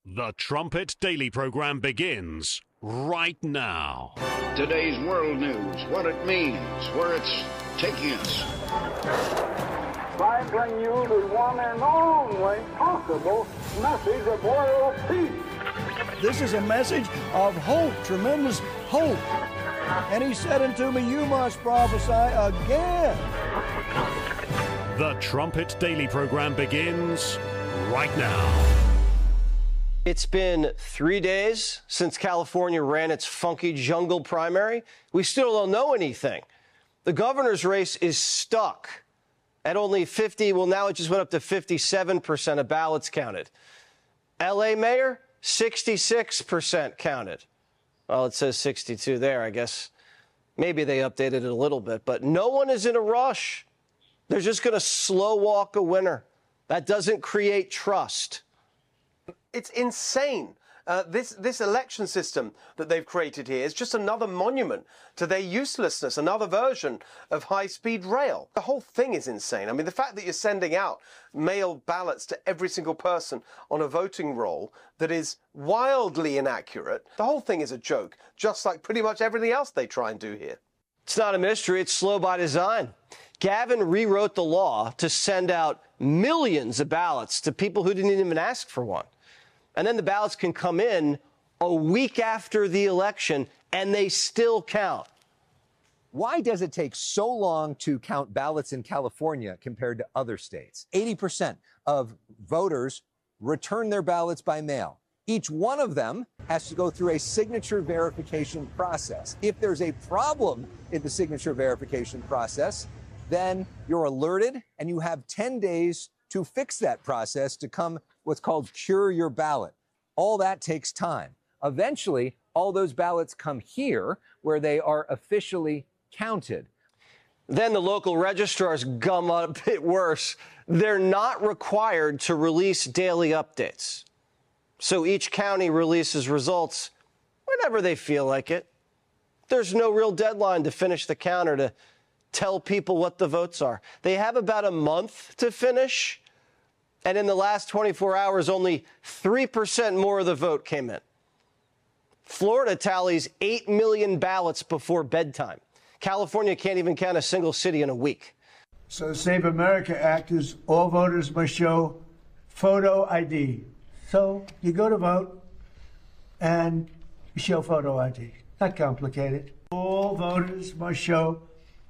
The Trumpet Daily program begins right now. Today's world news, what it means, where it's taking us. I bring you the one and only possible message of world peace. This is a message of hope, tremendous hope. And he said unto me, you must prophesy again. The Trumpet Daily program begins right now. It's been 3 days since California ran its funky jungle primary. We still don't know anything. The governor's race is stuck at only 50. Well, now it just went up to 57% of ballots counted. L.A. mayor, 66% counted. Well, it says 62 there. I guess maybe they updated it a little bit. But no one is in a rush. They're just going to slow walk a winner. That doesn't create trust. It's insane. This election system that they've created here is just another monument to their uselessness, another version of high-speed rail. The whole thing is insane. I mean, the fact that you're sending out mailed ballots to every single person on a voting roll that is wildly inaccurate, the whole thing is a joke, just like pretty much everything else they try and do here. It's not a mystery. It's slow by design. Gavin rewrote the law to send out millions of ballots to people who didn't even ask for one. And then the ballots can come in a week after the election, and they still count. Why does it take so long to count ballots in California compared to other states? 80% of voters return their ballots by mail. Each one of them has to go through a signature verification process. If there's a problem in the signature verification process, then you're alerted, and you have 10 days to fix that process to come what's called cure your ballot. All that takes time. Eventually, all those ballots come here where they are officially counted. Then the local registrars gum up a bit worse. They're not required to release daily updates. So each county releases results whenever they feel like it. There's no real deadline to finish the count or to tell people what the votes are. They have about a month to finish. And in the last 24 hours, only 3% more of the vote came in. Florida tallies 8 million ballots before bedtime. California can't even count a single city in a week. So the Save America Act is all voters must show photo ID. So you go to vote and you show photo ID. Not complicated. All voters must show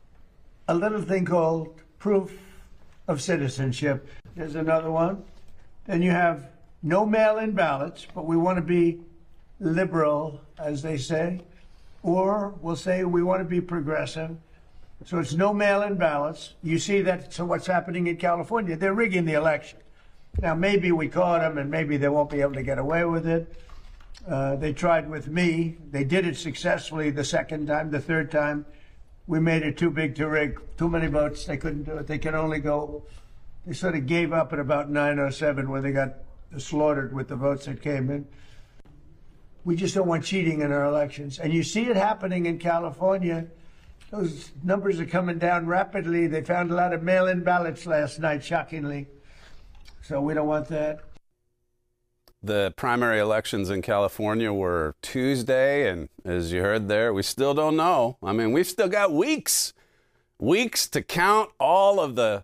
a little thing called proof of citizenship. There's another one. Then you have no mail-in ballots, but we want to be liberal, as they say. Or we'll say we want to be progressive. So it's no mail-in ballots. You see that, so what's happening in California? They're rigging the election. Now, maybe we caught them, and maybe they won't be able to get away with it. They tried with me. They did it successfully the second time. The third time, we made it too big to rig. Too many votes. They couldn't do it. They can only go. They sort of gave up at about 9:07 when they got slaughtered with the votes that came in. We just don't want cheating in our elections. And you see it happening in California. Those numbers are coming down rapidly. They found a lot of mail-in ballots last night, shockingly. So we don't want that. The primary elections in California were Tuesday, and as you heard there, we still don't know. I mean, we've still got weeks to count all of the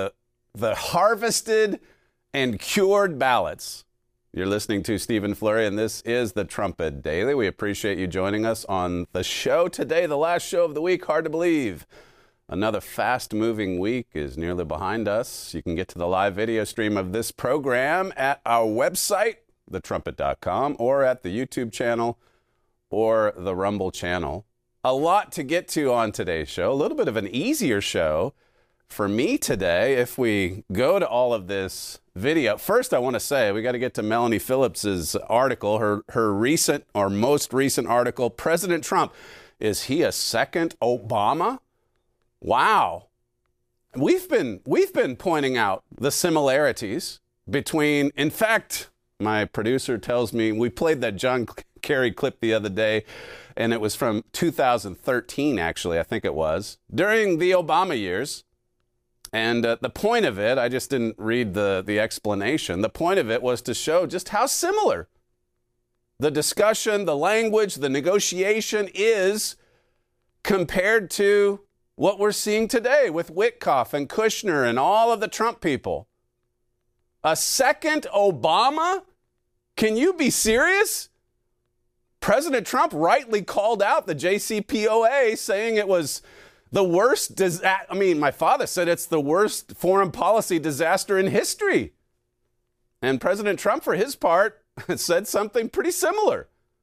harvested and cured ballots. You're listening to Stephen Flurry, and this is the Trumpet Daily. We appreciate you joining us on the show today, the last show of the week. Hard to believe. Another fast-moving week is nearly behind us. You can get to the live video stream of this program at our website, thetrumpet.com, or at the YouTube channel or the Rumble channel. A lot to get to on today's show. A little bit of an easier show for me today if we go to all of this video. First, I want to say we got to get to Melanie Phillips's article, her recent or most recent article, President Trump, is he a second Obama? Wow. We've been pointing out the similarities between, in fact, my producer tells me we played that John Kerry clip the other day, and it was from 2013, actually, I think it was. During the Obama years, And the point of it, I just didn't read the explanation. The point of it was to show just how similar the discussion, the language, the negotiation is compared to what we're seeing today with Witkoff and Kushner and all of the Trump people. A second Obama? Can you be serious? President Trump rightly called out the JCPOA, saying it was the worst, my father said it's the worst foreign policy disaster in history. And President Trump, for his part, said something pretty similar.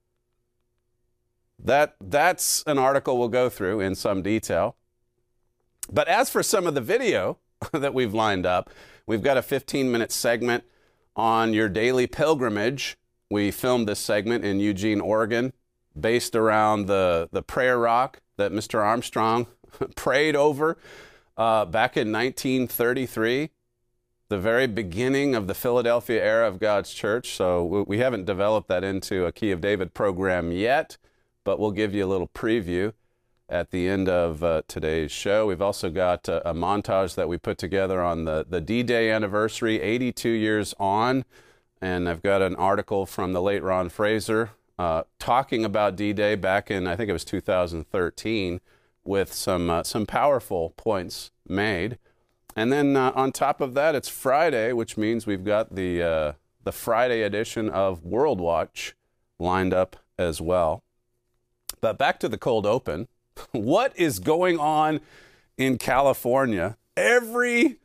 That's an article we'll go through in some detail. But as for some of the video that we've lined up, we've got a 15-minute segment on your daily pilgrimage. We filmed this segment in Eugene, Oregon, based around the prayer rock that Mr. Armstrong prayed over back in 1933, the very beginning of the Philadelphia era of God's church. So we haven't developed that into a Key of David program yet, but we'll give you a little preview at the end of today's show. We've also got a montage that we put together on the D-Day anniversary, 82 years on, and I've got an article from the late Ron Fraser talking about D-Day back in, I think it was 2013, with some powerful points made. And then on top of that, it's Friday, which means we've got the Friday edition of World Watch lined up as well. But back to the cold open. What is going on in California? Everyone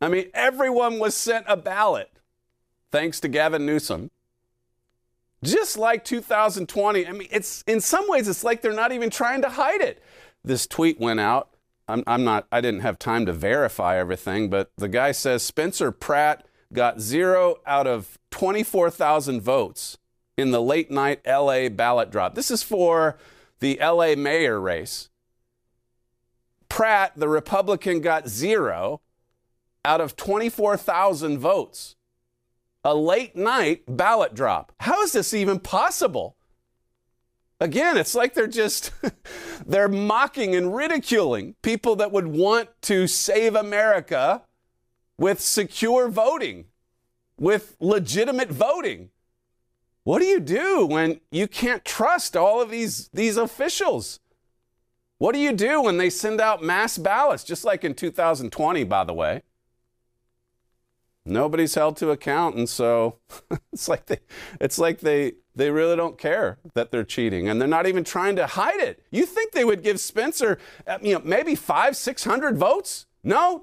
was sent a ballot, thanks to Gavin Newsom. Just like 2020. It's in some ways, it's like they're not even trying to hide it. This tweet went out. I didn't have time to verify everything, but the guy says Spencer Pratt got 0 out of 24,000 votes in the late night LA ballot drop. This is for the LA mayor race. Pratt, the Republican, got 0 out of 24,000 votes. A late night ballot drop. How is this even possible? Again, it's like they're mocking and ridiculing people that would want to save America with secure voting, with legitimate voting. What do you do when you can't trust all of these officials? What do you do when they send out mass ballots, just like in 2020, by the way? Nobody's held to account, and so it's like they really don't care that they're cheating, and they're not even trying to hide it. You think they would give Spencer, maybe 500-600 votes? No,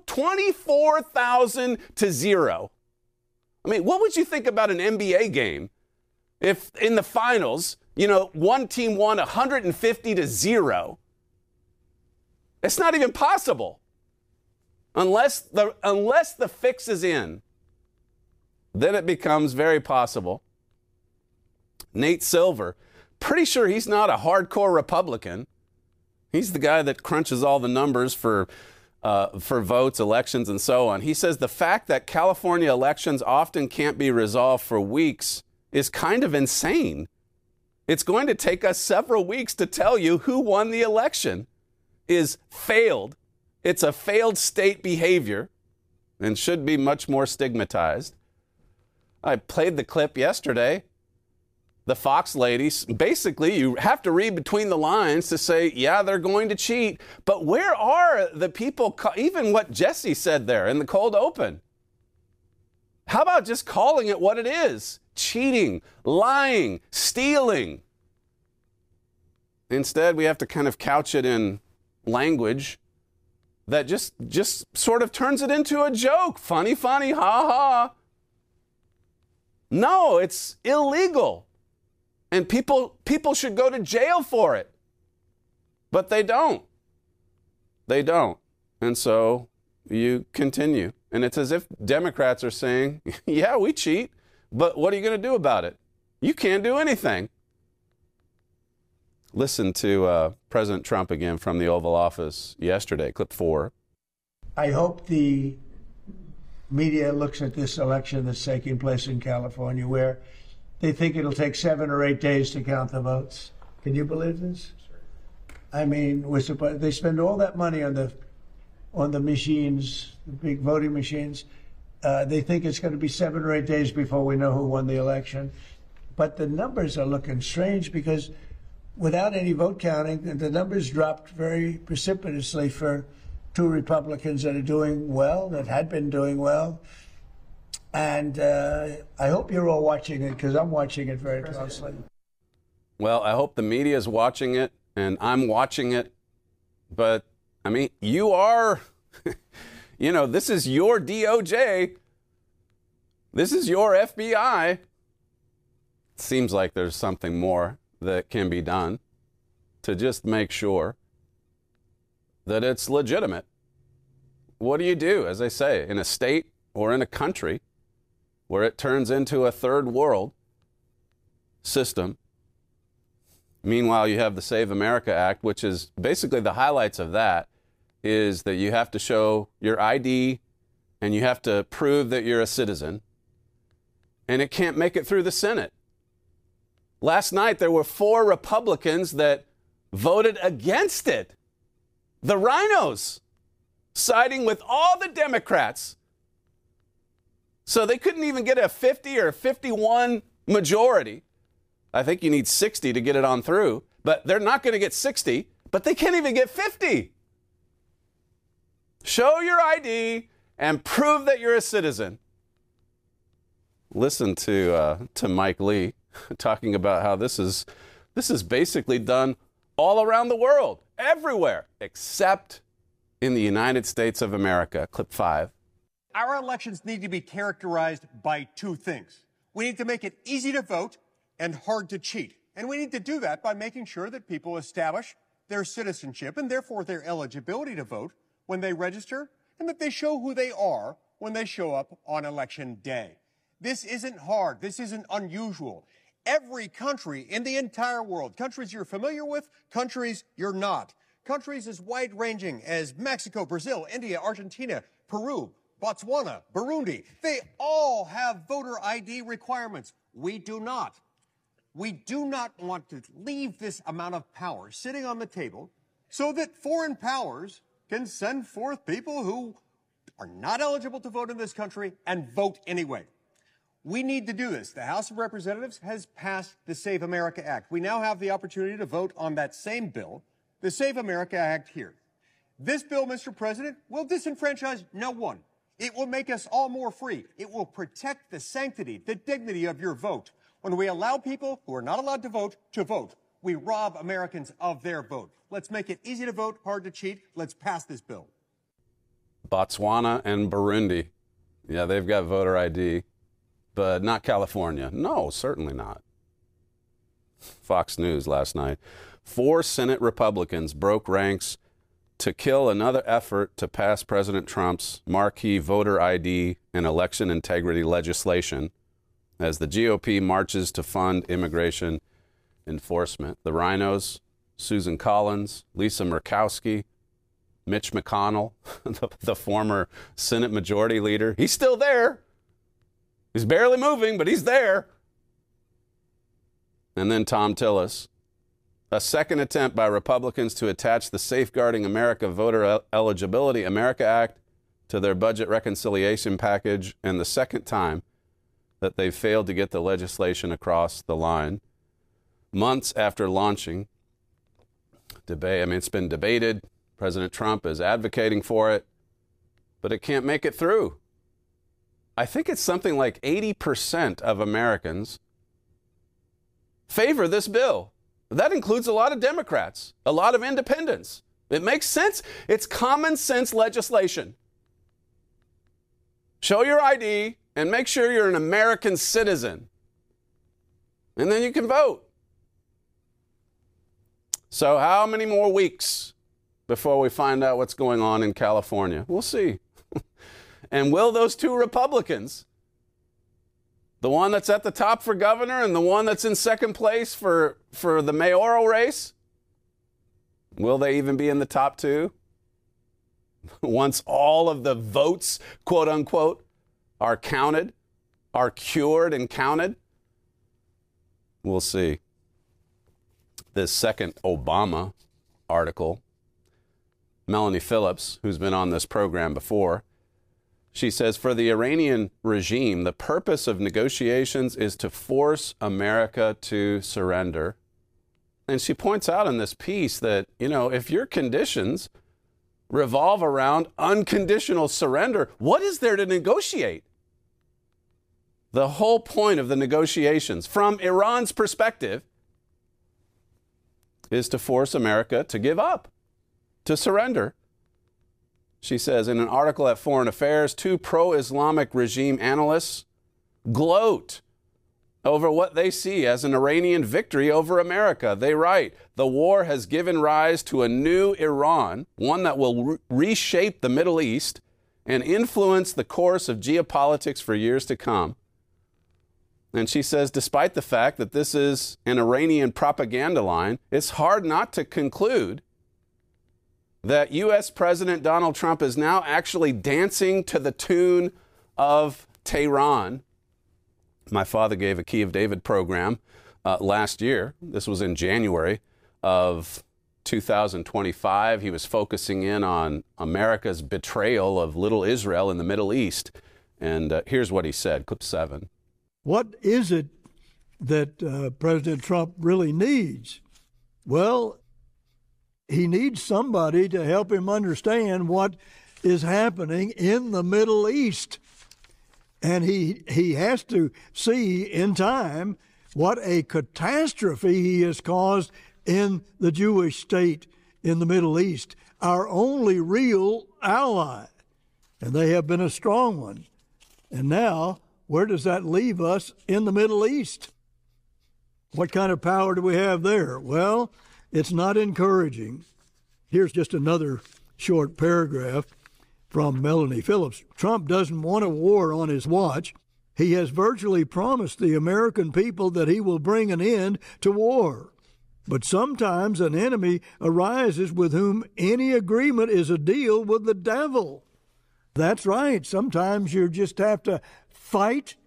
24,000 to 0. What would you think about an NBA game if in the finals, one team won 150 to 0? It's not even possible unless the fix is in. Then it becomes very possible. Nate Silver, pretty sure he's not a hardcore Republican. He's the guy that crunches all the numbers for votes, elections, and so on. He says the fact that California elections often can't be resolved for weeks is kind of insane. It's going to take us several weeks to tell you who won the election. Is failed. It's a failed state behavior and should be much more stigmatized. I played the clip yesterday. The Fox ladies, basically, you have to read between the lines to say, yeah, they're going to cheat. But where are the people, even what Jesse said there in the cold open? How about just calling it what it is? Cheating, lying, stealing. Instead, we have to kind of couch it in language that just sort of turns it into a joke. Funny, ha ha. No, it's illegal. And people should go to jail for it. But they don't. They don't. And so you continue. And it's as if Democrats are saying, yeah, we cheat, but what are you going to do about it? You can't do anything. Listen to President Trump again from the Oval Office yesterday, clip 4. I hope the media looks at this election that's taking place in California where they think it'll take 7 or 8 days to count the votes. Can you believe this? I mean, they spend all that money on on the machines, the big voting machines. They think it's going to be 7 or 8 days before we know who won the election. But the numbers are looking strange because without any vote counting, the numbers dropped very precipitously for 2 Republicans that are doing well, that had been doing well. And I hope you're all watching it because I'm watching it very closely. Well, I hope the media is watching it and I'm watching it. But, I mean, you are, you know, this is your DOJ. This is your FBI. It seems like there's something more that can be done to just make sure that it's legitimate. What do you do, as I say, in a state or in a country where it turns into a third world system? Meanwhile, you have the Save America Act, which is basically the highlights of that is that you have to show your ID and you have to prove that you're a citizen. And it can't make it through the Senate. Last night, there were 4 Republicans that voted against it. The rhinos, siding with all the Democrats. So they couldn't even get a 50 or 51 majority. I think you need 60 to get it on through. But they're not going to get 60, but they can't even get 50. Show your ID and prove that you're a citizen. Listen to Mike Lee talking about how this is basically done all around the world, everywhere, except in the United States of America. Clip 5. Our elections need to be characterized by 2 things. We need to make it easy to vote and hard to cheat. And we need to do that by making sure that people establish their citizenship and therefore their eligibility to vote when they register and that they show who they are when they show up on election day. This isn't hard. This isn't unusual. Every country in the entire world, countries you're familiar with, countries you're not, countries as wide-ranging as Mexico, Brazil, India, Argentina, Peru, Botswana, Burundi, they all have voter ID requirements. We do not. We do not want to leave this amount of power sitting on the table so that foreign powers can send forth people who are not eligible to vote in this country and vote anyway. We need to do this. The House of Representatives has passed the Save America Act. We now have the opportunity to vote on that same bill, the Save America Act here. This bill, Mr. President, will disenfranchise no one. It will make us all more free. It will protect the sanctity, the dignity of your vote. When we allow people who are not allowed to vote, we rob Americans of their vote. Let's make it easy to vote, hard to cheat. Let's pass this bill. Botswana and Burundi. Yeah, they've got voter ID, but not California. No, certainly not. Fox News last night. 4 Senate Republicans broke ranks to kill another effort to pass President Trump's marquee voter ID and election integrity legislation as the GOP marches to fund immigration enforcement. The rhinos, Susan Collins, Lisa Murkowski, Mitch McConnell, the former Senate Majority Leader. He's still there. He's barely moving, but he's there. And then Tom Tillis. A second attempt by Republicans to attach the Safeguarding America Voter Eligibility America Act to their budget reconciliation package, and the second time that they failed to get the legislation across the line. Months after launching debate, I mean, it's been debated. President Trump is advocating for it, but it can't make it through. I think it's something like 80% of Americans favor this bill. That includes a lot of Democrats, a lot of independents. It makes sense. It's common sense legislation. Show your ID and make sure you're an American citizen. And then you can vote. So how many more weeks before we find out what's going on in California? We'll see. And will those 2 Republicans, the one that's at the top for governor and the one that's in second place for the mayoral race, will they even be in the top 2? Once all of the votes, quote unquote, are counted, are cured and counted? We'll see. This second Obama article Melanie Phillips, who's been on this program before. She says, for the Iranian regime, the purpose of negotiations is to force America to surrender. And she points out in this piece that, if your conditions revolve around unconditional surrender, what is there to negotiate? The whole point of the negotiations, from Iran's perspective, is to force America to give up, to surrender. She says in an article at Foreign Affairs, 2 pro-Islamic regime analysts gloat over what they see as an Iranian victory over America. They write, the war has given rise to a new Iran, one that will reshape the Middle East and influence the course of geopolitics for years to come. And she says, despite the fact that this is an Iranian propaganda line, it's hard not to conclude that U.S. President Donald Trump is now actually dancing to the tune of Tehran. My father gave a Key of David program last year. This was in January of 2025. He was focusing in on America's betrayal of little Israel in the Middle East. And here's what he said, clip 7. What is it that President Trump really needs? Well, he needs somebody to help him understand what is happening in the Middle East. And he has to see in time what a catastrophe he has caused in the Jewish state in the Middle East, our only real ally. And they have been a strong one. And now, where does that leave us in the Middle East? What kind of power do we have there? Well, it's not encouraging. Here's just another short paragraph from Melanie Phillips. Trump doesn't want a war on his watch. He has virtually promised the American people that he will bring an end to war. But sometimes an enemy arises with whom any agreement is a deal with the devil. That's right. Sometimes you just have to fight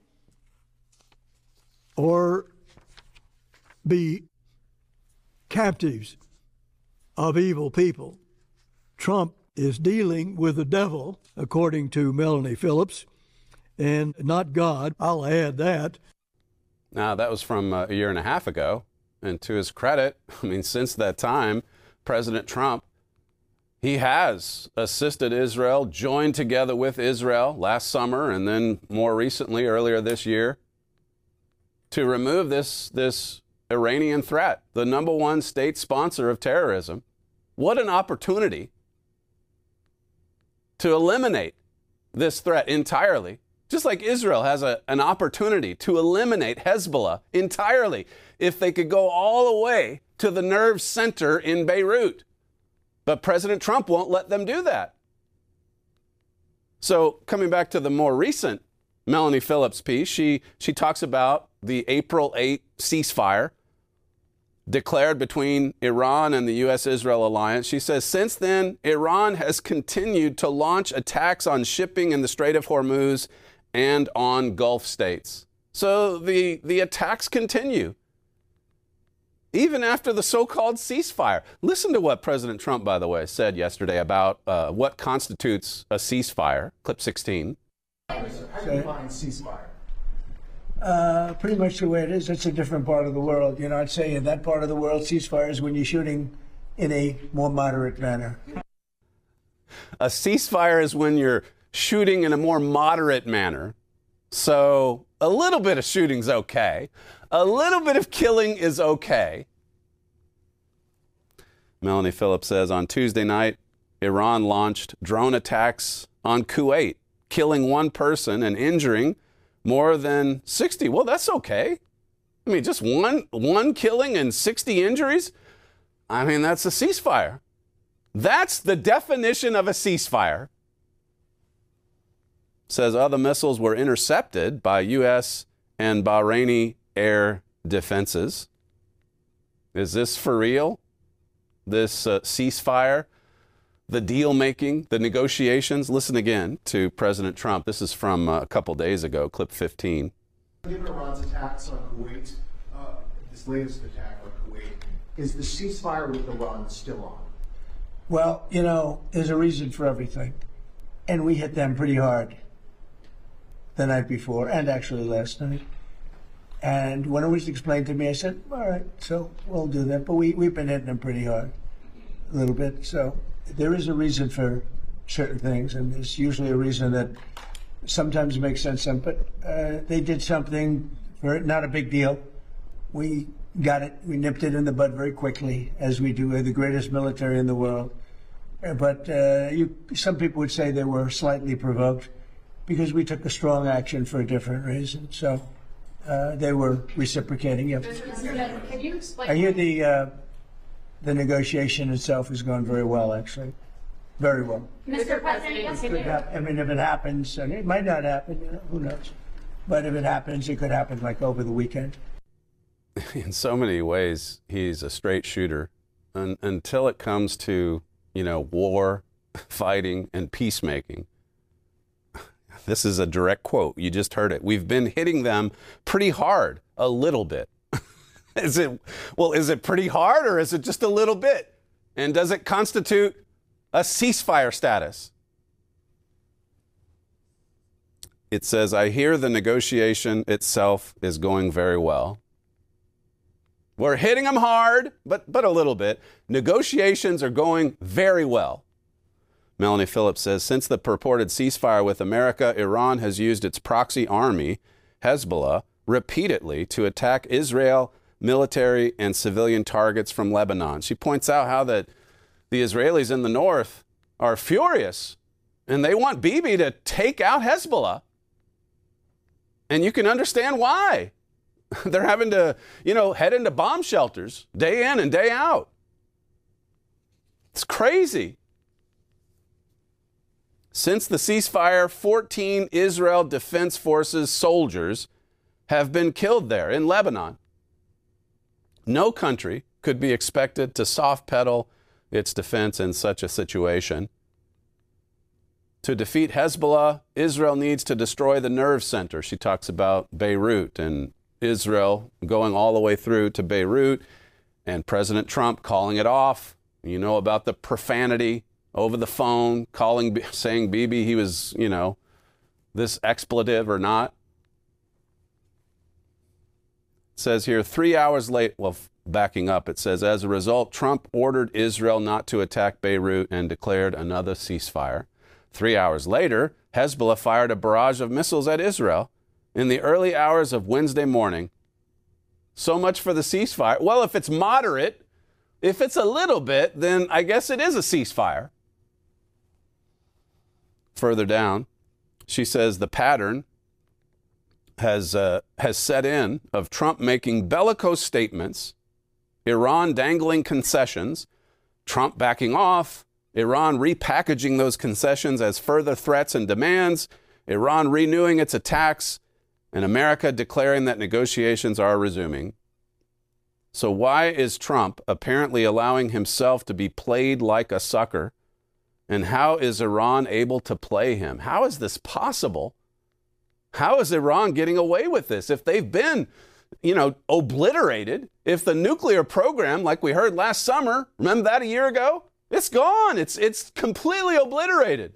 or be captives of evil people. Trump is dealing with the devil, according to Melanie Phillips, and not God. I'll add that. Now, that was from a year and a half ago. And to his credit, since that time, President Trump, he has assisted Israel, joined together with Israel last summer, and then more recently, earlier this year, to remove this Iranian threat, the number one state sponsor of terrorism. What an opportunity to eliminate this threat entirely, just like Israel has an opportunity to eliminate Hezbollah entirely if they could go all the way to the nerve center in Beirut. But President Trump won't let them do that. So coming back to the more recent Melanie Phillips piece, she talks about the April 8 ceasefire declared between Iran and the U.S.-Israel alliance. She says, since then, Iran has continued to launch attacks on shipping in the Strait of Hormuz and on Gulf states. So the attacks continue, even after the so-called ceasefire. Listen to what President Trump, by the way, said yesterday about what constitutes a ceasefire. Clip 16. How do you define ceasefire? Pretty much the way it is. It's a different part of the world. I'd say in that part of the world, ceasefire is when you're shooting in a more moderate manner. A ceasefire is when you're shooting in a more moderate manner. So a little bit of shooting's okay. A little bit of killing is okay. Melanie Phillips says on Tuesday night, Iran launched drone attacks on Kuwait, killing one person and injuring more than 60. Well, that's okay. Just one killing and 60 injuries? That's a ceasefire. That's the definition of a ceasefire. Says other missiles were intercepted by U.S. and Bahraini air defenses. Is this for real? This ceasefire? The deal-making, the negotiations? Listen again to President Trump. This is from a couple days ago, clip 15. Given Iran's attacks on Kuwait, this latest attack on Kuwait, is the ceasefire with Iran still on? Well, you know, there's a reason for everything. And we hit them pretty hard the night before, and actually last night. And when it was explained to me, I said, all right, so we'll do that. But we've been hitting them pretty hard, a little bit. So there is a reason for certain things, and there's usually a reason that sometimes makes sense. But they did something, not a big deal. We got it. We nipped it in the bud very quickly, as we do. We're the greatest military in the world. But some people would say they were slightly provoked because we took a strong action for a different reason. So they were reciprocating. Yep. Can you explain? I hear the negotiation itself has gone very well, actually. Very well. Mr. President, I mean, if it happens, and it might not happen, you know, who knows? But if it happens, it could happen like over the weekend. In so many ways, he's a straight shooter until it comes to, you know, war, fighting, and peacemaking. This is a direct quote. You just heard it. We've been hitting them pretty hard, a little bit. Is it pretty hard, or is it just a little bit? And does it constitute a ceasefire status? It says, I hear the negotiation itself is going very well. We're hitting them hard, but a little bit. Negotiations are going very well. Melanie Phillips says, since the purported ceasefire with America, Iran has used its proxy army, Hezbollah, repeatedly to attack Israel, military and civilian targets from Lebanon. She points out how that the Israelis in the north are furious, and they want Bibi to take out Hezbollah. And you can understand why. They're having to, you know, head into bomb shelters day in and day out. It's crazy. Since the ceasefire, 14 Israel Defense Forces soldiers have been killed there in Lebanon. No country could be expected to soft pedal its defense in such a situation. To defeat Hezbollah, Israel needs to destroy the nerve center. She talks about Beirut and Israel going all the way through to Beirut, and President Trump calling it off. You know about the profanity over the phone, saying Bibi he was, you know, this expletive or not. It says here, 3 hours late, well, backing up, it says, as a result, Trump ordered Israel not to attack Beirut and declared another ceasefire. 3 hours later, Hezbollah fired a barrage of missiles at Israel in the early hours of Wednesday morning. So much for the ceasefire. Well, if it's moderate, if it's a little bit, then I guess it is a ceasefire. Further down, she says the pattern has set in of Trump making bellicose statements, Iran dangling concessions, Trump backing off, Iran repackaging those concessions as further threats and demands, Iran renewing its attacks, and America declaring that negotiations are resuming. So why is Trump apparently allowing himself to be played like a sucker? And how is Iran able to play him? How is this possible? How is Iran getting away with this? If they've been, you know, obliterated, if the nuclear program, like we heard last summer, remember that a year ago? It's gone. It's completely obliterated.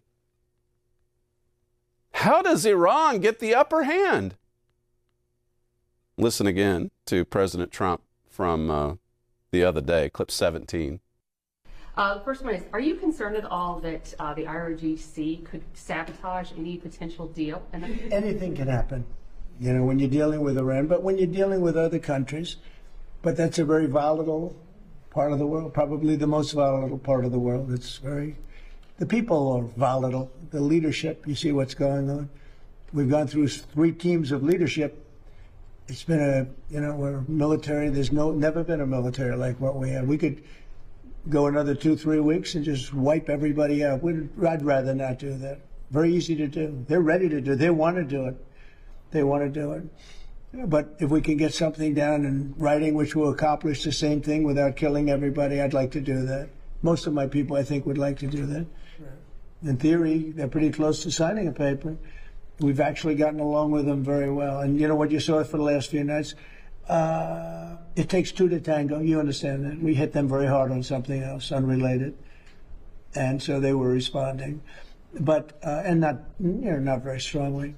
How does Iran get the upper hand? Listen again to President Trump from the other day, clip 17. The first one is, are you concerned at all that the IRGC could sabotage any potential deal? Anything can happen, you know, when you're dealing with Iran, but when you're dealing with other countries. But that's a very volatile part of the world, probably the most volatile part of the world. The people are volatile, the leadership, you see what's going on. We've gone through 3 teams of leadership. It's been we're military. There's never been a military like what we have. We could go another 2-3 weeks and just wipe everybody out. I'd rather not do that. Very easy to do. They're ready to do it. They want to do it. They want to do it. But if we can get something down in writing which will accomplish the same thing without killing everybody, I'd like to do that. Most of my people, I think, would like to do that. Right. In theory, they're pretty close to signing a paper. We've actually gotten along with them very well. And you know what you saw for the last few nights? It takes 2 to tango. You understand that. We hit them very hard on something else, unrelated. and so they were responding, but and not very strongly.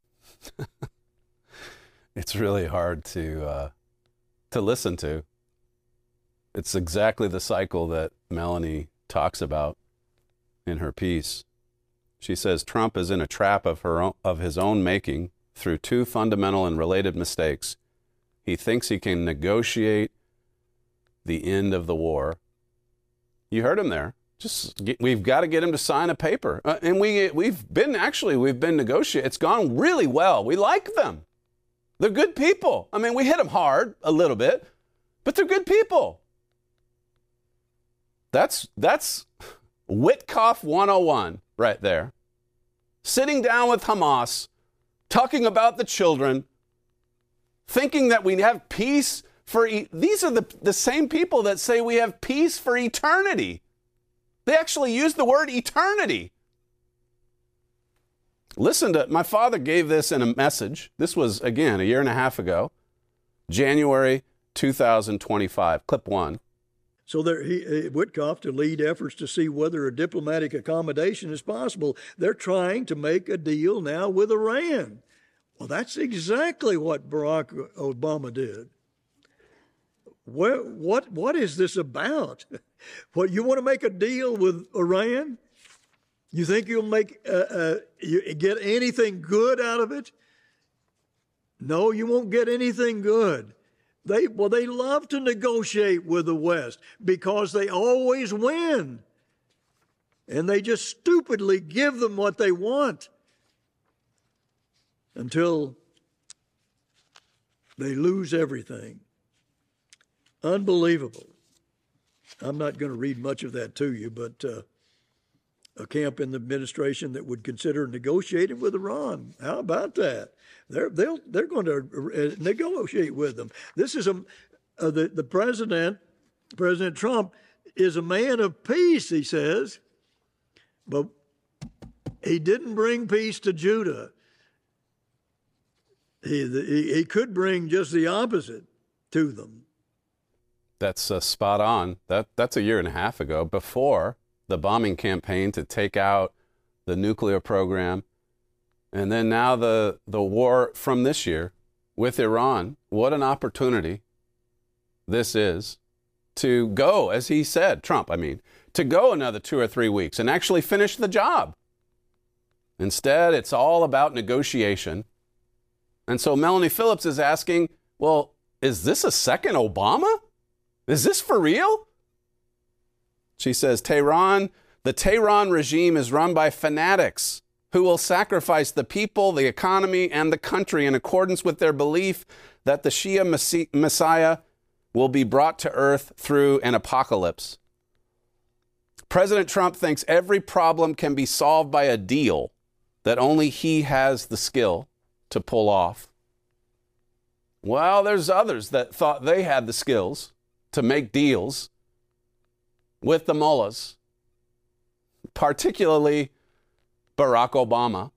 It's really hard to listen to. It's exactly the cycle that Melanie talks about in her piece. She says Trump is in a trap of his own making through two fundamental and related mistakes. He thinks he can negotiate the end of the war. You heard him there. We've got to get him to sign a paper. And we've been negotiating. It's gone really well. We like them. They're good people. I mean, we hit them hard a little bit, but they're good people. That's Witkoff 101 right there. Sitting down with Hamas, talking about the children, thinking that we have peace for... These are the same people that say we have peace for eternity. They actually use the word eternity. Listen to... My father gave this in a message. This was, again, a year and a half ago. January 2025. Clip 1. So Witkoff to lead efforts to see whether a diplomatic accommodation is possible. They're trying to make a deal now with Iran. Well, that's exactly what Barack Obama did. What is this about? What, you want to make a deal with Iran? You think you'll you get anything good out of it? No, you won't get anything good. They love to negotiate with the West because they always win. And they just stupidly give them what they want until they lose everything. Unbelievable. I'm not going to read much of that to you, but a camp in the administration that would consider negotiating with Iran. How about that? They're going to negotiate with them. This is the President Trump is a man of peace, he says, but he didn't bring peace to Judah. He could bring just the opposite to them. That's spot on. That's a year and a half ago, before the bombing campaign to take out the nuclear program. And then now the war from this year with Iran. What an opportunity this is to go, as he said, Trump, to go another 2 or 3 weeks and actually finish the job. Instead, it's all about negotiation. And so Melanie Phillips is asking, well, is this a second Obama? Is this for real? She says, the Tehran regime is run by fanatics who will sacrifice the people, the economy, and the country in accordance with their belief that the Shia Messiah will be brought to earth through an apocalypse. President Trump thinks every problem can be solved by a deal that only he has the skill to pull off. Well, there's others that thought they had the skills to make deals with the mullahs, particularly Barack Obama.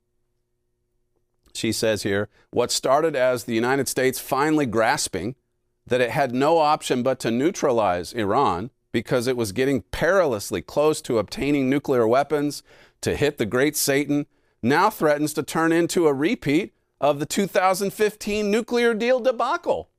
She says here, what started as the United States finally grasping that it had no option but to neutralize Iran because it was getting perilously close to obtaining nuclear weapons to hit the great Satan, now threatens to turn into a repeat of the 2015 nuclear deal debacle.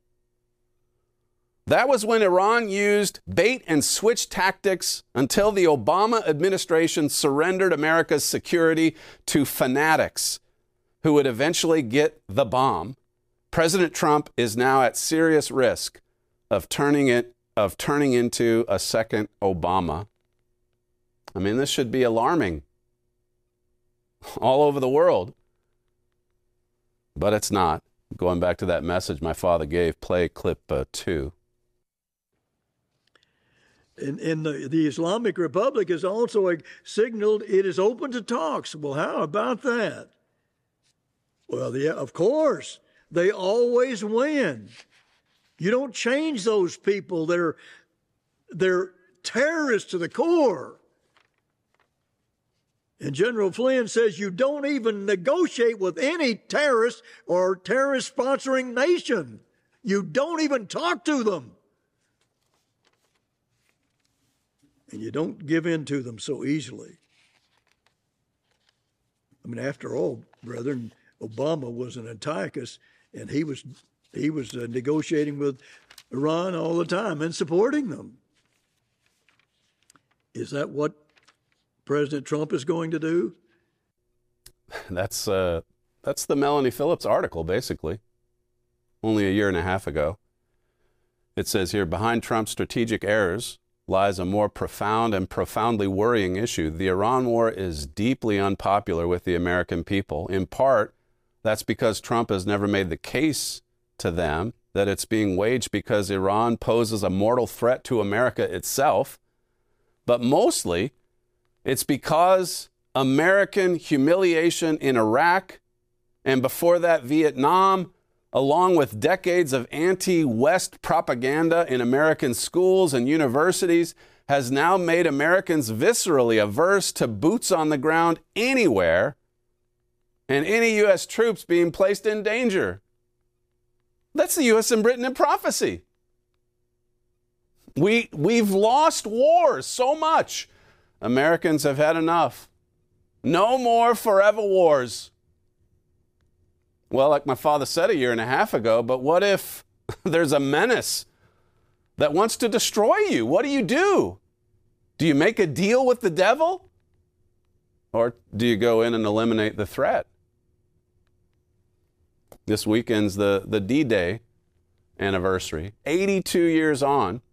That was when Iran used bait and switch tactics until the Obama administration surrendered America's security to fanatics who would eventually get the bomb. President Trump is now at serious risk of turning into a second Obama. This should be alarming all over the world. But it's not. Going back to that message my father gave, play clip 2. And the Islamic Republic has also signaled it is open to talks. Well, how about that? Well, of course, they always win. You don't change those people. They're terrorists to the core. And General Flynn says you don't even negotiate with any terrorist or terrorist-sponsoring nation. You don't even talk to them. And you don't give in to them so easily. I mean, after all, brethren, Obama was an Antiochus, and he was negotiating with Iran all the time and supporting them. Is that what President Trump is going to do? That's the Melanie Phillips article, basically, only a year and a half ago. It says here, behind Trump's strategic errors lies a more profound and profoundly worrying issue. The Iran war is deeply unpopular with the American people. In part, that's because Trump has never made the case to them that it's being waged because Iran poses a mortal threat to America itself. But mostly, it's because American humiliation in Iraq and before that Vietnam, along with decades of anti-West propaganda in American schools and universities, has now made Americans viscerally averse to boots on the ground anywhere and any U.S. troops being placed in danger. That's the U.S. and Britain in prophecy. We've lost wars so much. Americans have had enough. No more forever wars. Well, like my father said a year and a half ago, but what if there's a menace that wants to destroy you? What do? Do you make a deal with the devil? Or do you go in and eliminate the threat? This weekend's the D-Day anniversary, 82 years on.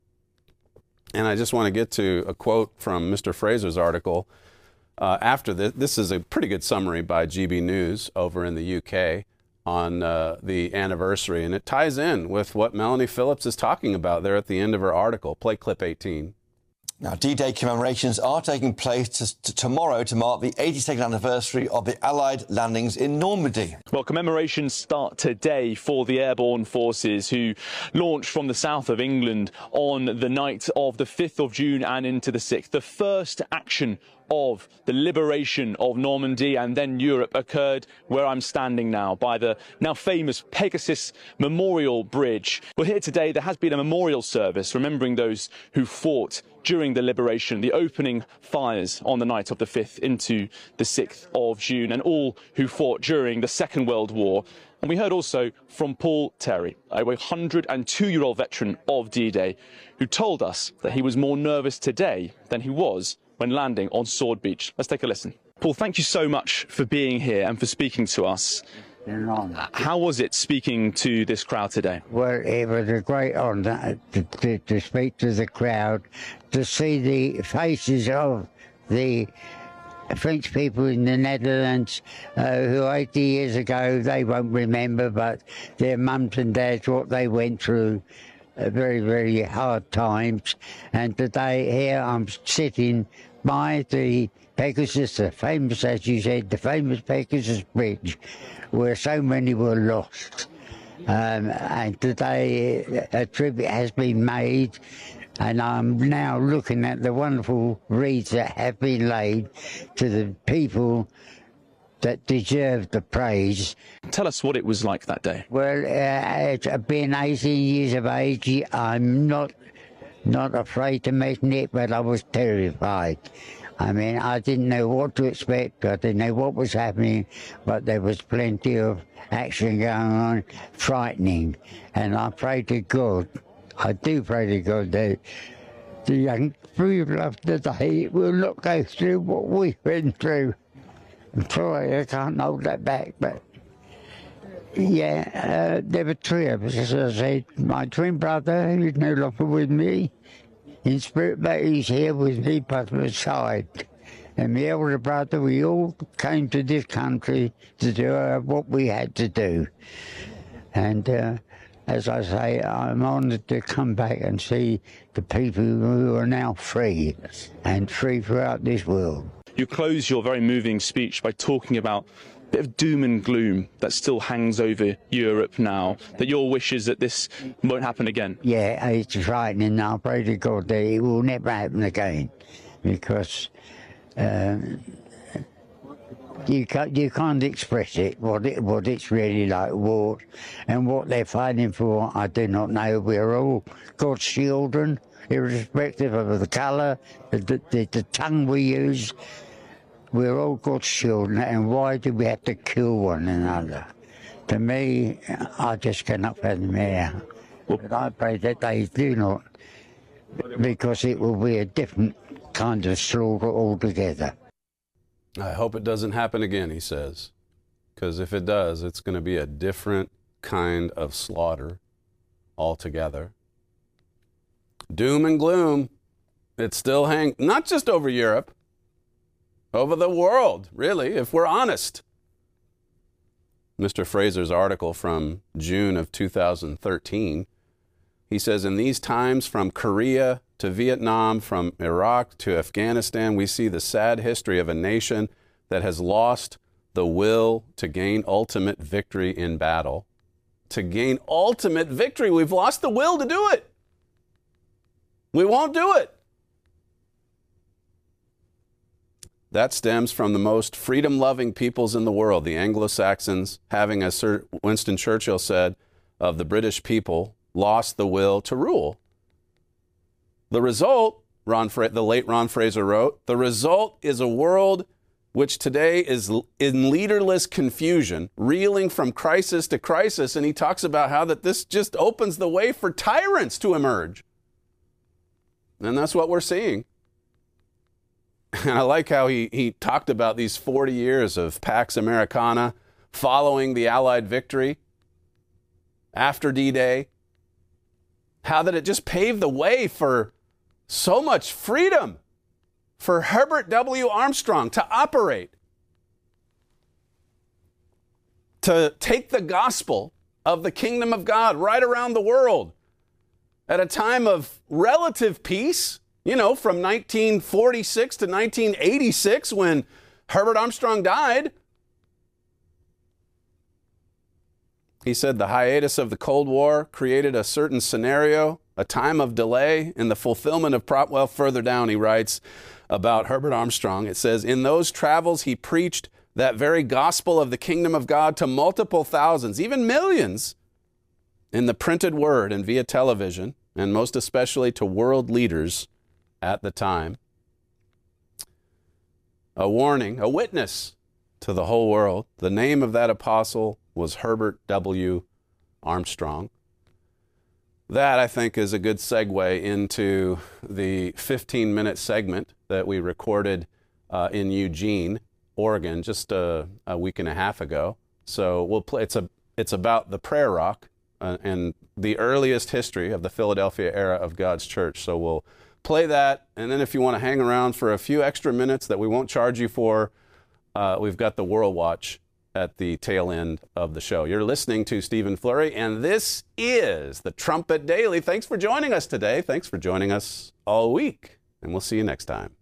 And I just want to get to a quote from Mr. Fraser's article. After this is a pretty good summary by GB News over in the UK on the anniversary, and it ties in with what Melanie Phillips is talking about there at the end of her article. Play clip 18. Now, D-Day commemorations are taking place tomorrow to mark the 82nd anniversary of the Allied landings in Normandy. Well, commemorations start today for the airborne forces who launched from the south of England on the night of the 5th of June and into the 6th. The first action of the liberation of Normandy and then Europe occurred where I'm standing now, by the now famous Pegasus Memorial Bridge. Well, here today there has been a memorial service remembering those who fought during the liberation, the opening fires on the night of the 5th into the 6th of June, and all who fought during the Second World War. And we heard also from Paul Terry, a 102-year-old veteran of D-Day, who told us that he was more nervous today than he was when landing on Sword Beach. Let's take a listen. Paul, thank you so much for being here and for speaking to us. How was it speaking to this crowd today? Well, it was a great honour to speak to the crowd, to see the faces of the French people in the Netherlands who 80 years ago, they won't remember, but their mums and dads, what they went through, very, very hard times. And today here I'm sitting by the Pegasus, the famous, as you said, the famous Pegasus Bridge, where so many were lost. And today a tribute has been made, and I'm now looking at the wonderful wreaths that have been laid to the people that deserve the praise. Tell us what it was like that day. Well, being 18 years of age, I'm not afraid to mention it, but I was terrified. I mean, I didn't know what to expect. I didn't know what was happening, but there was plenty of action going on, frightening. And I pray to God, I do pray to God that the young people of today will not go through what we went through. I'm sorry, I can't hold that back, but yeah, there were three of us, as I said. My twin brother, who's no longer with me in spirit, but he's here with me by my side. And my elder brother, we all came to this country to do what we had to do. And as I say, I'm honoured to come back and see the people who are now free, and free throughout this world. You close your very moving speech by talking about a bit of doom and gloom that still hangs over Europe now, that your wish is that this won't happen again. Yeah, it's frightening. I pray to God that it will never happen again, because you can't express it, what it's really like, war. And what they're fighting for, I do not know. We're all God's children, irrespective of the colour, the tongue we use. We're all God's children, and why do we have to kill one another? To me, I just cannot fathom it. But I pray that they do not, because it will be a different kind of slaughter altogether. I hope it doesn't happen again, he says, because if it does, it's going to be a different kind of slaughter altogether. Doom and gloom, it's still hanging, not just over Europe, over the world, really, if we're honest. Mr. Fraser's article from June of 2013, he says, in these times from Korea to Vietnam, from Iraq to Afghanistan, we see the sad history of a nation that has lost the will to gain ultimate victory in battle. To gain ultimate victory, we've lost the will to do it. We won't do it. That stems from the most freedom-loving peoples in the world, the Anglo-Saxons, having, as Sir Winston Churchill said, of the British people, lost the will to rule. The result, the late Ron Fraser wrote, the result is a world which today is in leaderless confusion, reeling from crisis to crisis, and he talks about how that this just opens the way for tyrants to emerge. And that's what we're seeing. And I like how he talked about these 40 years of Pax Americana following the Allied victory after D-Day. How that it just paved the way for so much freedom for Herbert W. Armstrong to operate, to take the gospel of the kingdom of God right around the world at a time of relative peace. You know, from 1946 to 1986 when Herbert Armstrong died. He said the hiatus of the Cold War created a certain scenario, a time of delay in the fulfillment of well, further down he writes about Herbert Armstrong. It says, in those travels he preached that very gospel of the kingdom of God to multiple thousands, even millions, in the printed word and via television, and most especially to world leaders at the time. A warning, a witness to the whole world. The name of that apostle was Herbert W. Armstrong. That, I think, is a good segue into the 15-minute segment that we recorded in Eugene, Oregon, just a week and a half ago. So we'll play. It's about the prayer rock and the earliest history of the Philadelphia era of God's church. So we'll play that, and then if you want to hang around for a few extra minutes that we won't charge you for, we've got the World Watch at the tail end of the show. You're listening to Stephen Flurry, and this is the Trumpet Daily. Thanks for joining us today. Thanks for joining us all week, and we'll see you next time.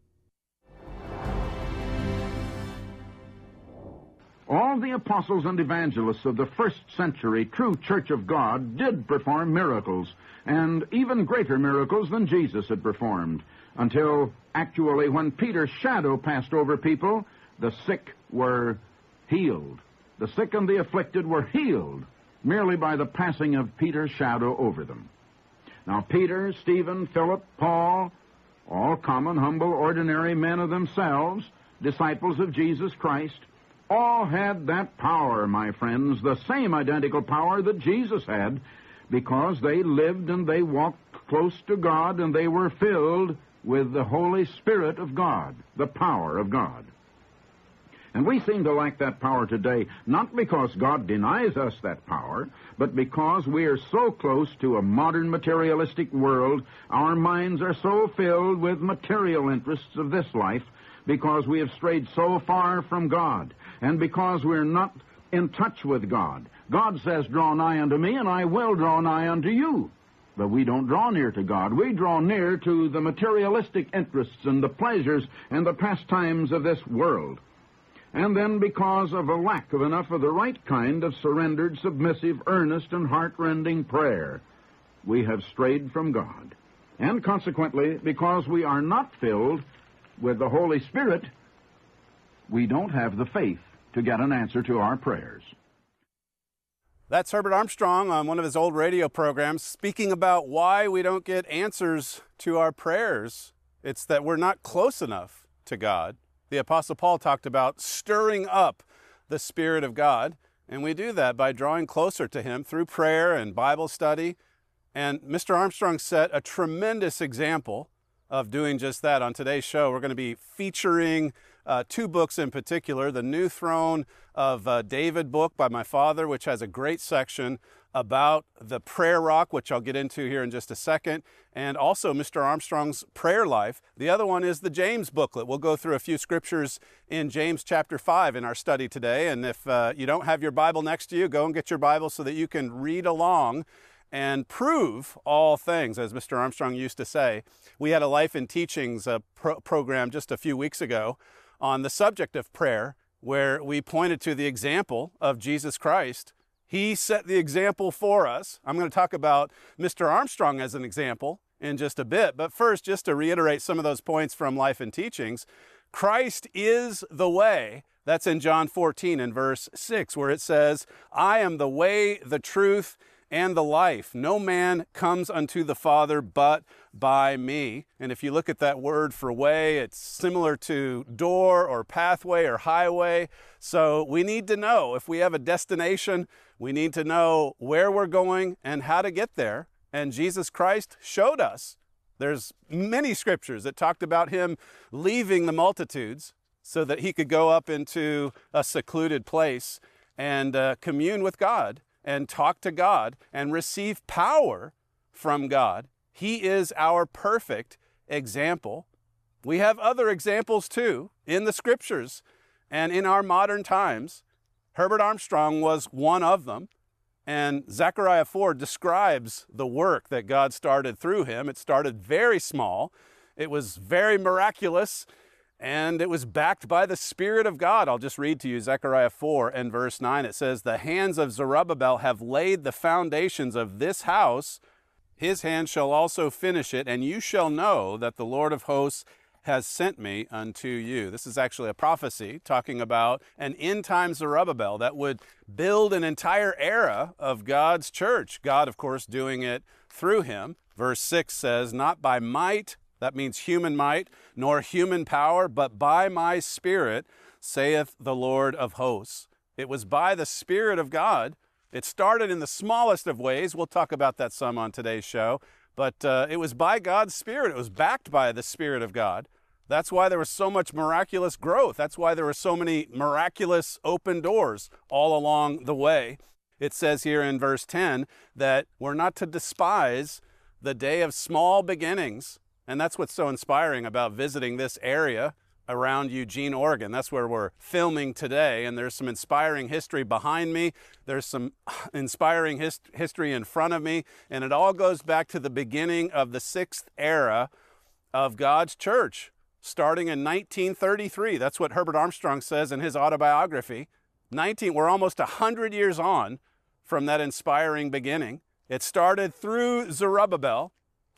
All the apostles and evangelists of the first century true Church of God did perform miracles, and even greater miracles than Jesus had performed, until actually when Peter's shadow passed over people, the sick were healed. The sick and the afflicted were healed merely by the passing of Peter's shadow over them. Now Peter, Stephen, Philip, Paul, all common, humble, ordinary men of themselves, disciples of Jesus Christ, all had that power, my friends, the same identical power that Jesus had, because they lived and they walked close to God and they were filled with the Holy Spirit of God, the power of God. And we seem to lack that power today, not because God denies us that power, but because we are so close to a modern materialistic world, our minds are so filled with material interests of this life, because we have strayed so far from God, and because we're not in touch with God. God says, draw nigh unto me, and I will draw nigh unto you. But we don't draw near to God. We draw near to the materialistic interests and the pleasures and the pastimes of this world. And then because of a lack of enough of the right kind of surrendered, submissive, earnest, and heart-rending prayer, we have strayed from God. And consequently, because we are not filled with the Holy Spirit, we don't have the faith to get an answer to our prayers. That's Herbert Armstrong on one of his old radio programs speaking about why we don't get answers to our prayers. It's that we're not close enough to God. The Apostle Paul talked about stirring up the Spirit of God, and we do that by drawing closer to Him through prayer and Bible study. And Mr. Armstrong set a tremendous example of doing just that. On today's show, we're going to be featuring two books in particular, the New Throne of David book by my father, which has a great section about the prayer rock, which I'll get into here in just a second, and also Mr. Armstrong's prayer life. The other one is the James booklet. We'll go through a few scriptures in James chapter 5 in our study today, and if you don't have your Bible next to you, go and get your Bible so that you can read along and prove all things, as Mr. Armstrong used to say. We had a Life in Teachings program just a few weeks ago on the subject of prayer, where we pointed to the example of Jesus Christ. He set the example for us. I'm going to talk about Mr. Armstrong as an example in just a bit, but first, just to reiterate some of those points from Life in Teachings, Christ is the way. That's in John 14 and verse 6, where it says, I am the way, the truth, and the life. No man comes unto the Father but by me. And if you look at that word for way, it's similar to door or pathway or highway. So we need to know if we have a destination, we need to know where we're going and how to get there. And Jesus Christ showed us. There's many scriptures that talked about him leaving the multitudes so that he could go up into a secluded place and commune with God and talk to God and receive power from God. He is our perfect example. We have other examples too in the scriptures and in our modern times. Herbert Armstrong was one of them. And Zechariah 4 describes the work that God started through him. It started very small. It was very miraculous. And it was backed by the Spirit of God. I'll just read to you Zechariah 4 and verse 9. It says, the hands of Zerubbabel have laid the foundations of this house. His hand shall also finish it, and you shall know that the Lord of hosts has sent me unto you. This is actually a prophecy talking about an end-time Zerubbabel that would build an entire era of God's church. God, of course, doing it through him. Verse 6 says, not by might, that means human might, nor human power, but by my Spirit, saith the Lord of hosts. It was by the Spirit of God. It started in the smallest of ways. We'll talk about that some on today's show. But it was by God's Spirit. It was backed by the Spirit of God. That's why there was so much miraculous growth. That's why there were so many miraculous open doors all along the way. It says here in verse 10 that we're not to despise the day of small beginnings. And that's what's so inspiring about visiting this area around Eugene, Oregon. That's where we're filming today, and there's some inspiring history behind me. There's some inspiring history in front of me, and it all goes back to the beginning of the sixth era of God's church, starting in 1933. That's what Herbert Armstrong says in his autobiography. We're almost 100 years on from that inspiring beginning. It started through Zerubbabel.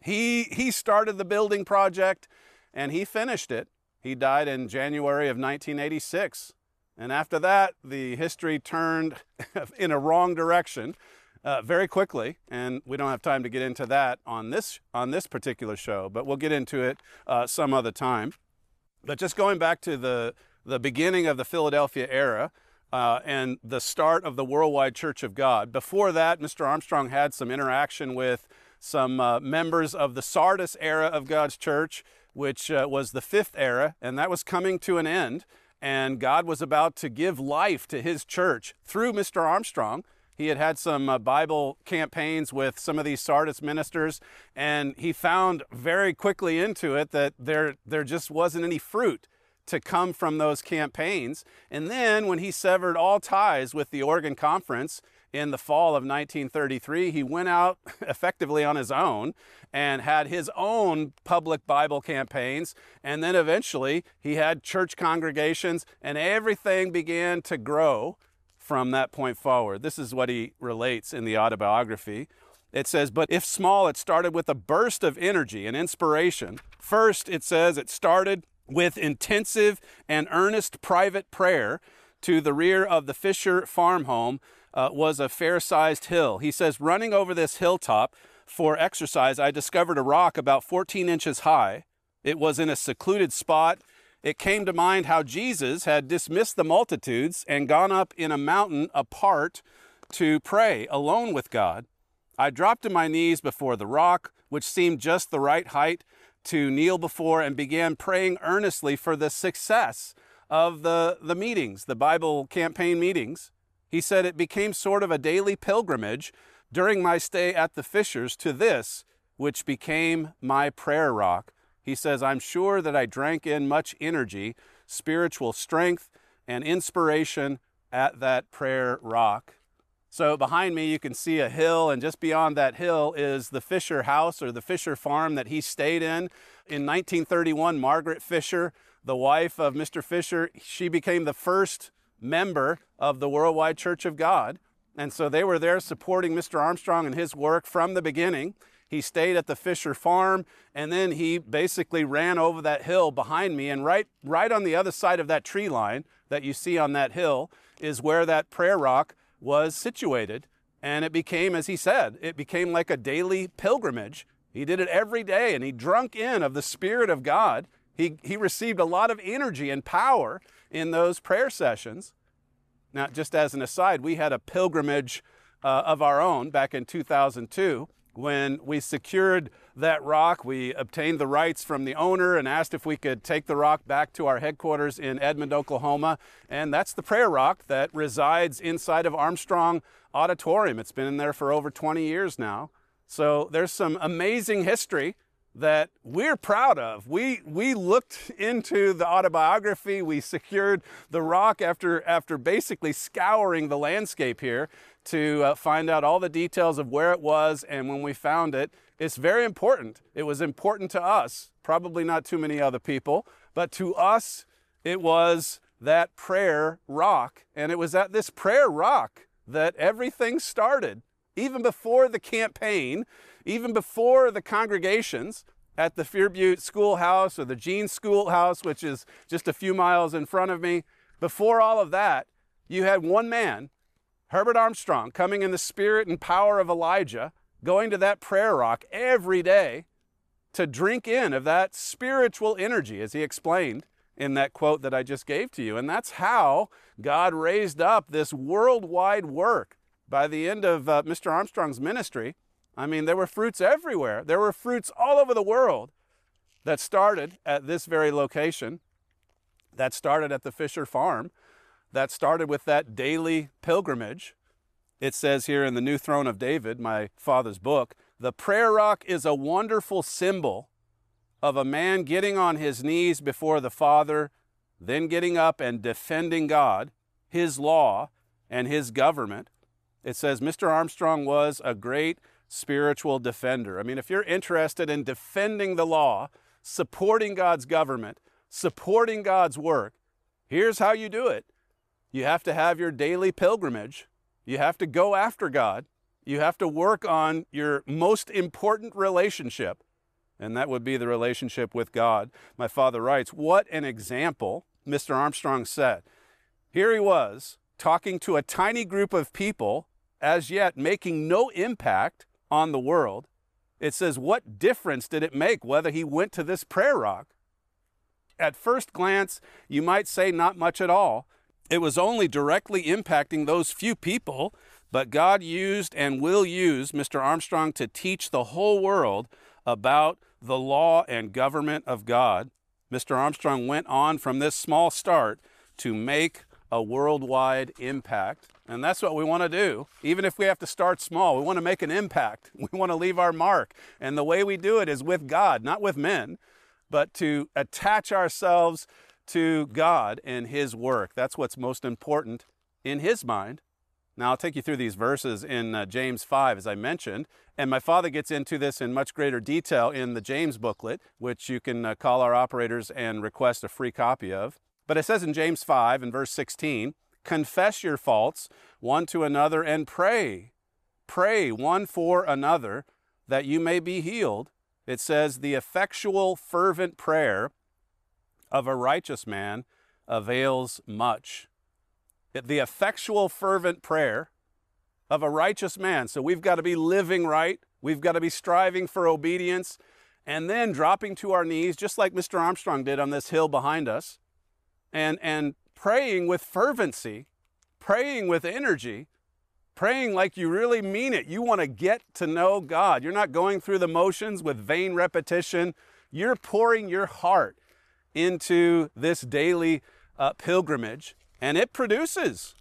He started the building project, and he finished it. He died in January of 1986. And after that, the history turned in a wrong direction very quickly. And we don't have time to get into that on this particular show, but we'll get into it some other time. But just going back to the beginning of the Philadelphia era and the start of the Worldwide Church of God. Before that, Mr. Armstrong had some interaction with some members of the Sardis era of God's church, which was the fifth era, and that was coming to an end. And God was about to give life to his church through Mr. Armstrong. He had had some Bible campaigns with some of these Sardis ministers, and he found very quickly into it that there just wasn't any fruit to come from those campaigns. And then when he severed all ties with the Oregon Conference in the fall of 1933, he went out effectively on his own and had his own public Bible campaigns. And then eventually he had church congregations, and everything began to grow from that point forward. This is what he relates in the autobiography. It says, but if small, it started with a burst of energy and inspiration. First, it says it started with intensive and earnest private prayer to the rear of the Fisher farm home was a fair-sized hill. He says, running over this hilltop for exercise, I discovered a rock about 14 inches high. It was in a secluded spot. It came to mind how Jesus had dismissed the multitudes and gone up in a mountain apart to pray alone with God. I dropped to my knees before the rock, which seemed just the right height to kneel before, and began praying earnestly for the success of the meetings, the Bible campaign meetings. He said it became sort of a daily pilgrimage during my stay at the Fishers to this, which became my prayer rock. He says, I'm sure that I drank in much energy, spiritual strength, and inspiration at that prayer rock. So behind me, you can see a hill, and just beyond that hill is the Fisher house or the Fisher farm that he stayed in. In 1931, Margaret Fisher, the wife of Mr. Fisher, she became the first member of the Worldwide Church of God. And so they were there supporting Mr. Armstrong and his work from the beginning. He stayed at the Fisher farm, and then he basically ran over that hill behind me, and right on the other side of that tree line that you see on that hill is where that prayer rock was situated. And it became, as he said, it became like a daily pilgrimage. He did it every day, and he drunk in of the Spirit of God. He received a lot of energy and power in those prayer sessions. Now, just as an aside, we had a pilgrimage of our own back in 2002. When we secured that rock, we obtained the rights from the owner and asked if we could take the rock back to our headquarters in Edmond, Oklahoma. And that's the prayer rock that resides inside of Armstrong Auditorium. It's been in there for over 20 years now. So there's some amazing history that we're proud of. We looked into the autobiography. We secured the rock after basically scouring the landscape here to find out all the details of where it was. And when we found it, it's very important. It was important to us, probably not too many other people, but to us, it was that prayer rock. And it was at this prayer rock that everything started, even before the campaign, even before the congregations at the Fear Butte Schoolhouse or the Jean Schoolhouse, which is just a few miles in front of me. Before all of that, you had one man, Herbert Armstrong, coming in the spirit and power of Elijah, going to that prayer rock every day to drink in of that spiritual energy, as he explained in that quote that I just gave to you. And that's how God raised up this worldwide work. By the end of Mr. Armstrong's ministry, I mean, there were fruits everywhere. There were fruits all over the world that started at this very location, that started at the Fisher farm, that started with that daily pilgrimage. It says here in the New Throne of David, my father's book, the prayer rock is a wonderful symbol of a man getting on his knees before the Father, then getting up and defending God, his law, and his government. It says Mr. Armstrong was a great spiritual defender. I mean, if you're interested in defending the law, supporting God's government, supporting God's work, here's how you do it. You have to have your daily pilgrimage. You have to go after God. You have to work on your most important relationship, and that would be the relationship with God. My father writes, what an example, Mr. Armstrong said. Here he was, talking to a tiny group of people, as yet making no impact on the world. It says, what difference did it make whether he went to this prayer rock? At first glance, you might say not much at all. It was only directly impacting those few people, but God used and will use Mr. Armstrong to teach the whole world about the law and government of God. Mr. Armstrong went on from this small start to make a worldwide impact. And that's what we want to do. Even if we have to start small, we want to make an impact. We want to leave our mark. And the way we do it is with God, not with men, but to attach ourselves to God and his work. That's what's most important in his mind. Now, I'll take you through these verses in James 5, as I mentioned. And my father gets into this in much greater detail in the James booklet, which you can call our operators and request a free copy of. But it says in James 5 and verse 16, confess your faults one to another and pray. Pray one for another that you may be healed. It says the effectual fervent prayer of a righteous man avails much. The effectual, fervent prayer of a righteous man. So we've got to be living right. We've got to be striving for obedience, and then dropping to our knees, just like Mr. Armstrong did on this hill behind us, and praying with fervency, praying with energy, praying like you really mean it. You want to get to know God. You're not going through the motions with vain repetition. You're pouring your heart into this daily pilgrimage, and it produces.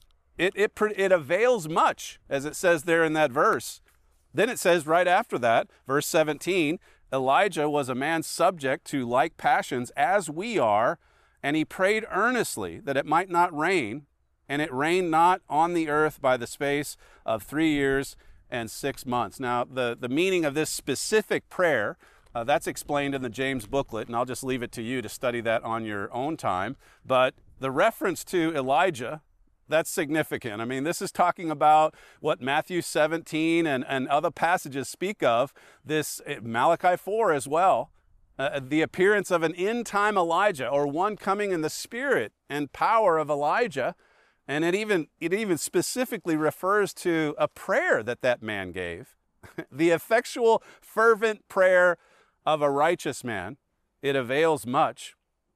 It avails much, as it says there in that verse. Then it says right after that, verse 17, Elijah was a man subject to like passions as we are, and he prayed earnestly that it might not rain, and it rained not on the earth by the space of 3 years and 6 months. Now, the meaning of this specific prayer, that's explained in the James booklet, and I'll just leave it to you to study that on your own time. But the reference to Elijah, that's significant. I mean, this is talking about what Matthew 17 and other passages speak of, this Malachi 4 as well, the appearance of an end-time Elijah, or one coming in the spirit and power of Elijah. And it even specifically refers to a prayer that man gave. The effectual, fervent prayer of a righteous man, it avails much.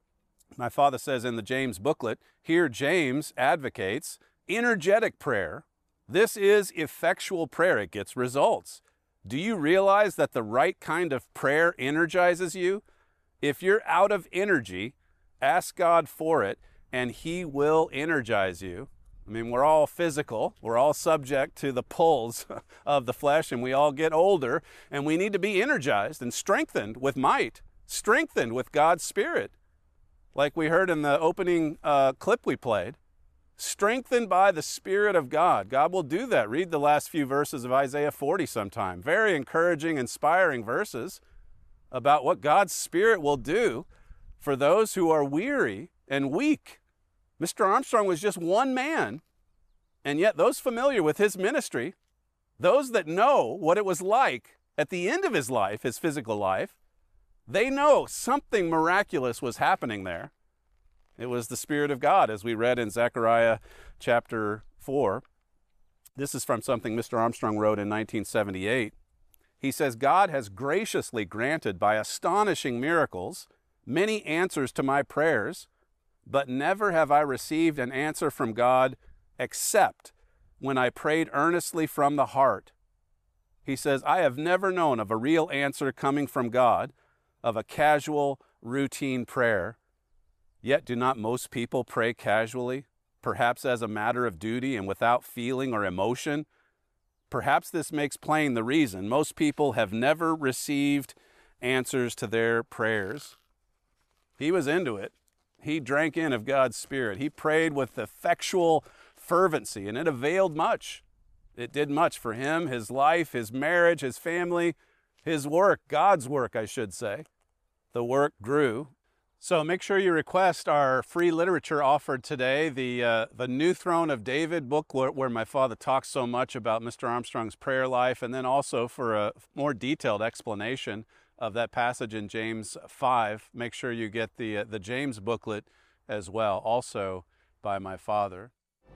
My father says in the James booklet, here James advocates energetic prayer. This is effectual prayer. It gets results. Do you realize that the right kind of prayer energizes you? If you're out of energy, ask God for it, and He will energize you. I mean, we're all physical. We're all subject to the pulls of the flesh, and we all get older, and we need to be energized and strengthened with might, strengthened with God's Spirit. Like we heard in the opening clip we played, strengthened by the Spirit of God. God will do that. Read the last few verses of Isaiah 40 sometime. Very encouraging, inspiring verses about what God's Spirit will do for those who are weary and weak. Mr. Armstrong was just one man, and yet those familiar with his ministry, those that know what it was like at the end of his life, his physical life, they know something miraculous was happening there. It was the Spirit of God, as we read in Zechariah chapter 4. This is from something Mr. Armstrong wrote in 1978. He says, God has graciously granted by astonishing miracles many answers to my prayers, but never have I received an answer from God except when I prayed earnestly from the heart. He says, I have never known of a real answer coming from God, of a casual, routine prayer. Yet do not most people pray casually, perhaps as a matter of duty and without feeling or emotion? Perhaps this makes plain the reason most people have never received answers to their prayers. He was into it. He drank in of God's Spirit. He prayed with effectual fervency, and it availed much. It did much for him, his life, his marriage, his family, his work, God's work, I should say. The work grew. So make sure you request our free literature offered today, the New Throne of David book, where my father talks so much about Mr. Armstrong's prayer life, and then also for a more detailed explanation of that passage in James 5. Make sure you get the James booklet as well, also by my father.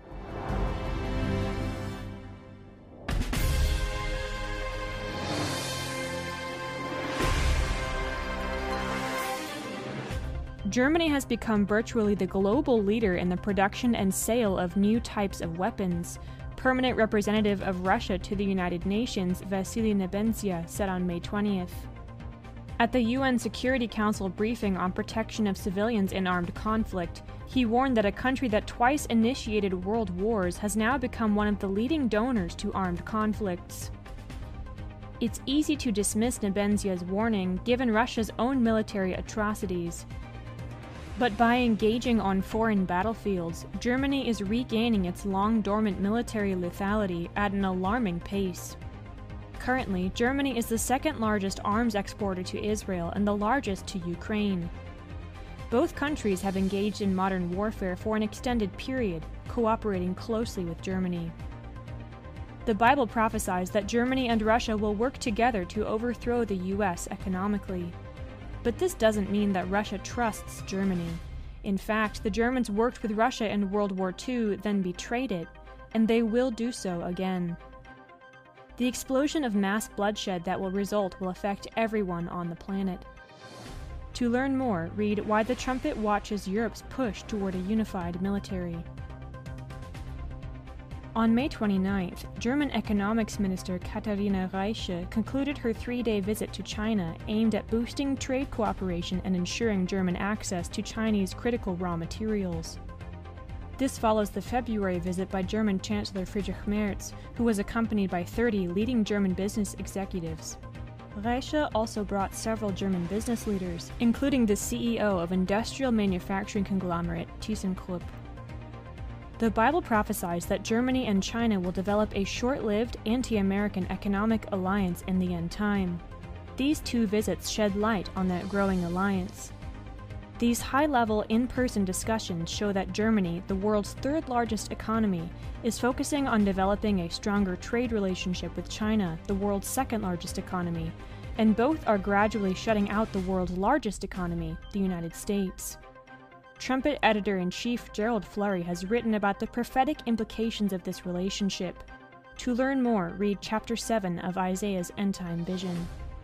Germany has become virtually the global leader in the production and sale of new types of weapons. Permanent representative of Russia to the United Nations, Vasily Nebenzia, said on May 20th. At the UN Security Council briefing on protection of civilians in armed conflict, he warned that a country that twice initiated world wars has now become one of the leading donors to armed conflicts. It's easy to dismiss Nebenzia's warning, given Russia's own military atrocities. But by engaging on foreign battlefields, Germany is regaining its long-dormant military lethality at an alarming pace. Currently, Germany is the second-largest arms exporter to Israel and the largest to Ukraine. Both countries have engaged in modern warfare for an extended period, cooperating closely with Germany. The Bible prophesies that Germany and Russia will work together to overthrow the U.S. economically. But this doesn't mean that Russia trusts Germany. In fact, the Germans worked with Russia in World War II, then betrayed it, and they will do so again. The explosion of mass bloodshed that will result will affect everyone on the planet. To learn more, read Why the Trumpet Watches Europe's Push Toward a Unified Military. On May 29th, German Economics Minister Katharina Reiche concluded her 3-day visit to China aimed at boosting trade cooperation and ensuring German access to Chinese critical raw materials. This follows the February visit by German Chancellor Friedrich Merz, who was accompanied by 30 leading German business executives. Reiche also brought several German business leaders, including the CEO of industrial manufacturing conglomerate ThyssenKrupp. The Bible prophesies that Germany and China will develop a short-lived anti-American economic alliance in the end time. These two visits shed light on that growing alliance. These high-level, in-person discussions show that Germany, the world's third-largest economy, is focusing on developing a stronger trade relationship with China, the world's second-largest economy, and both are gradually shutting out the world's largest economy, the United States. Trumpet editor-in-chief Gerald Flurry has written about the prophetic implications of this relationship. To learn more, read Chapter 7 of Isaiah's end-time vision.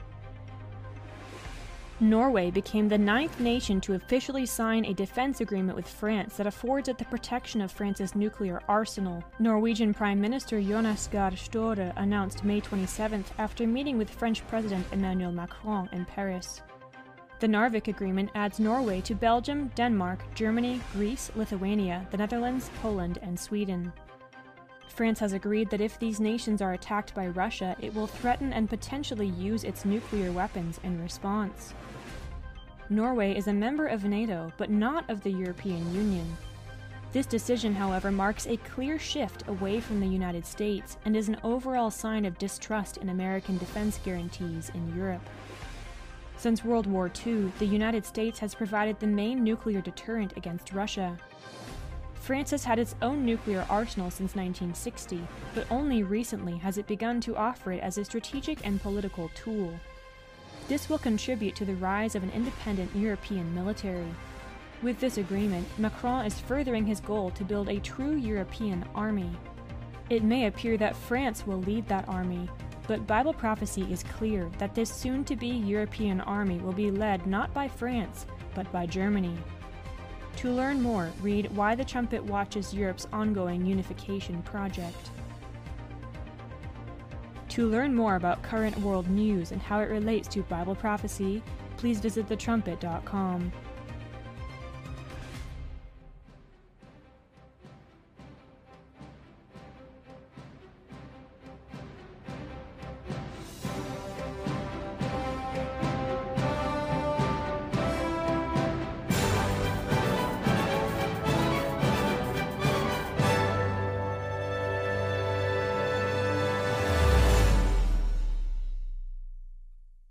Norway became the 9th nation to officially sign a defense agreement with France that affords it the protection of France's nuclear arsenal, Norwegian Prime Minister Jonas Gahr Støre announced May 27th after meeting with French President Emmanuel Macron in Paris. The Narvik Agreement adds Norway to Belgium, Denmark, Germany, Greece, Lithuania, the Netherlands, Poland, and Sweden. France has agreed that if these nations are attacked by Russia, it will threaten and potentially use its nuclear weapons in response. Norway is a member of NATO, but not of the European Union. This decision, however, marks a clear shift away from the United States and is an overall sign of distrust in American defense guarantees in Europe. Since World War II, the United States has provided the main nuclear deterrent against Russia. France has had its own nuclear arsenal since 1960, but only recently has it begun to offer it as a strategic and political tool. This will contribute to the rise of an independent European military. With this agreement, Macron is furthering his goal to build a true European army. It may appear that France will lead that army, but Bible prophecy is clear that this soon-to-be European army will be led not by France, but by Germany. To learn more, read Why the Trumpet Watches Europe's Ongoing Unification Project. To learn more about current world news and how it relates to Bible prophecy, please visit thetrumpet.com.